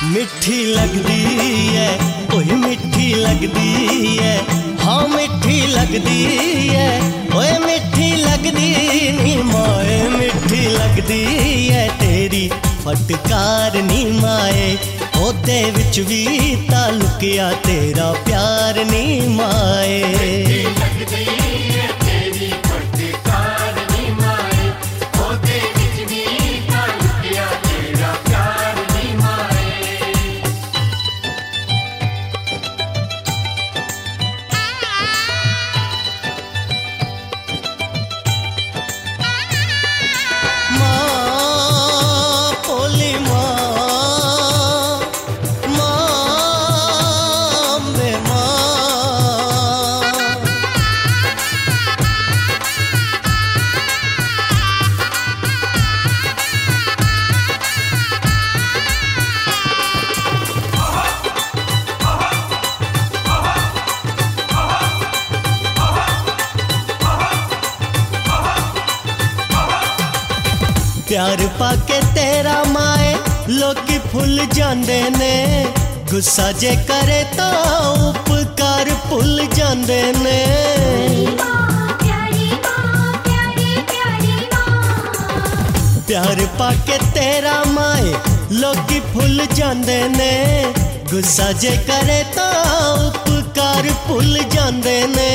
मिठी लगदी है, ओए मिठी लगदी है, हाँ मिठी लगदी है, ओए मिठी लगदी नी माए, मिठी लगदी है तेरी फटकार नी माए, ओदे विच भी तालुकिया तेरा प्यार नी माए। प्यार पाके तेरा माए लोकी फुल जांदे ने, गुस्सा जे करे तो उपकार भुल जांदे ने। प्यार पाके तेरा माए लोकी फुल जांदे ने, गुस्सा जे करे तो उपकार भुल जांदे ने।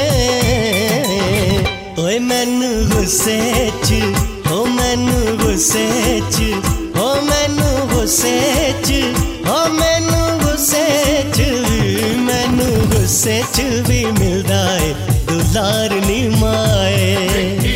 ओए मैनू गुस्से च, ओ मैनू गुस्से च, ओ मैनू गुस्से च, ओ मैनू गुस्से च, मैनू गुस्से च भी मिलदा है दुलार नी माए।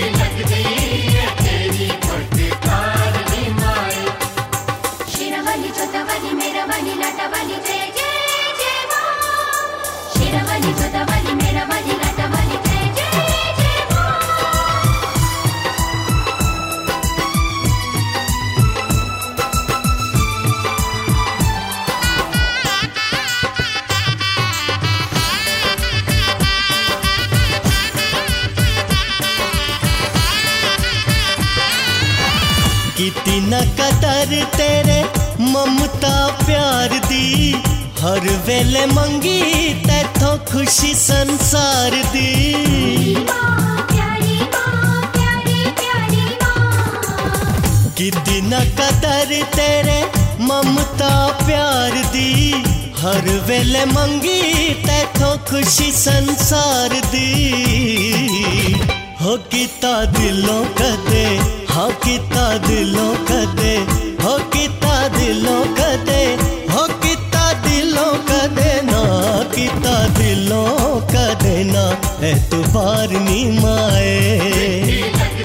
कीती न कदर तेरे ममता प्यार दी, हर वेले मंगी तैथों खुशी संसार दी। कीती न कदर तेरे ममता प्यार दी, हर वेले मंगी तैथों खुशी संसार दी। हो कीता दिलों कदे, हाँ कीता दिलों कदे, हो कीता दिलों कदे, हो कीता दिलों कदे ना, कीता दिलों कदे ना एतबार नी माए।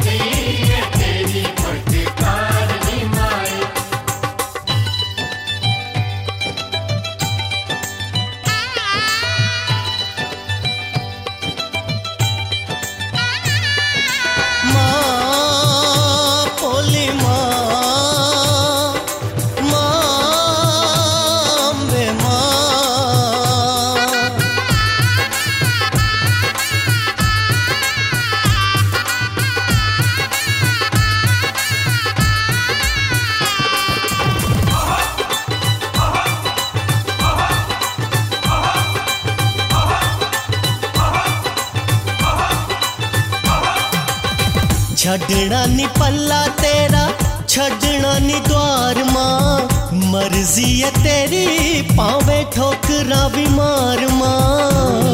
छड़ना नी पल्ला तेरा, छड़ना नी द्वार मां, मर्जी है तेरी पावे ठोकरा भी मार मां।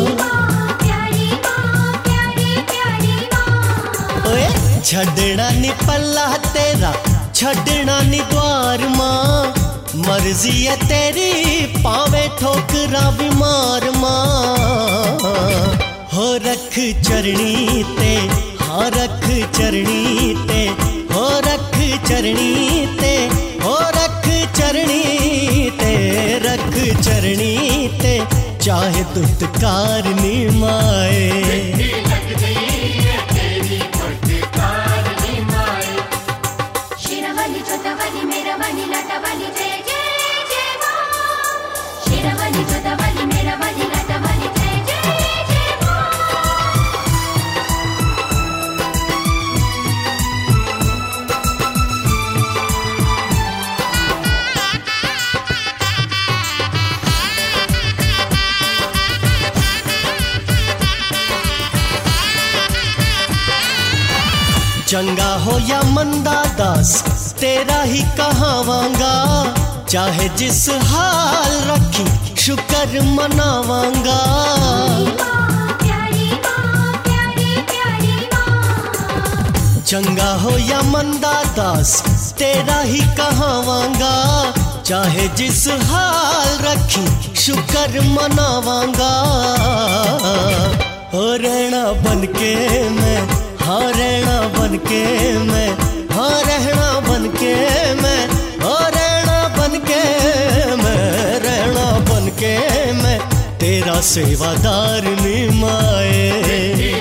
ओए छड़ना नी पल्ला तेरा, छड़ना नी द्वार मां, मर्जी है तेरी पावे ठोकरा भी मार मां। हो रख चरणी ते, हाँ रख चरणी ते, हो रख चरणी ते, हो रख चरणी ते, रख चरणी ते, चाहे दुत्कार नी माए। चंगा हो या मंदा दास तेरा ही कहावांगा, चाहे जिस हाल रखी शुक्र मनावांगा। चंगा हो या मंदा दास तेरा ही कहावांगा, चाहे जिस हाल रखी शुक्र मनावांगा। हो रहना बनके मैं, हाँ रहना बनके मैं, हाँ रहना बनके मैं, हो रहना बनके मैं, रहना बनके मैं तेरा सेवादार नी माए।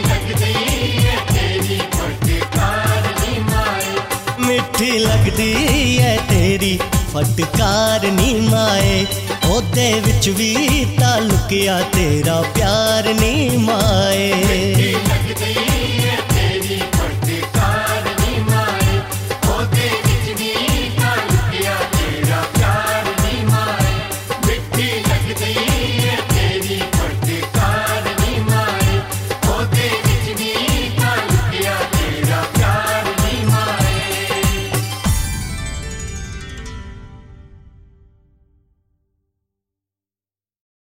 मिठी लगदी है तेरी फटकार नी माए, ओदे विच भी तालुकिया तेरा प्यार नी माए।